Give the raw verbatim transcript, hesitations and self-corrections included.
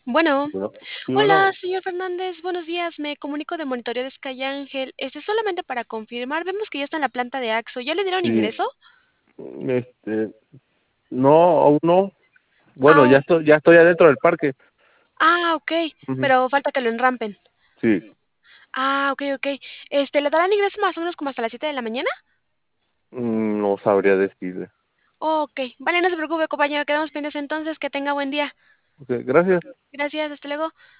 Bueno, Bueno, sí, hola, bueno, señor Fernández, buenos días. Me comunico de Monitoreo de Sky Ángel. Este, solamente para confirmar, vemos que ya está en la planta de Axo. ¿Ya le dieron sí, ingreso? este, no, aún no. Bueno, Ah, ya o- estoy, ya estoy adentro del parque. ah, ok, Ujú. pero falta que lo enrampen. Sí, Ah, ok, ok. Este, ¿le darán ingreso más o menos como hasta las siete de la mañana? mm, no sabría decirle. Ok, vale, no se preocupe, compañero. Quedamos pendientes entonces. Que tenga buen día. Ok, gracias. Gracias, hasta luego.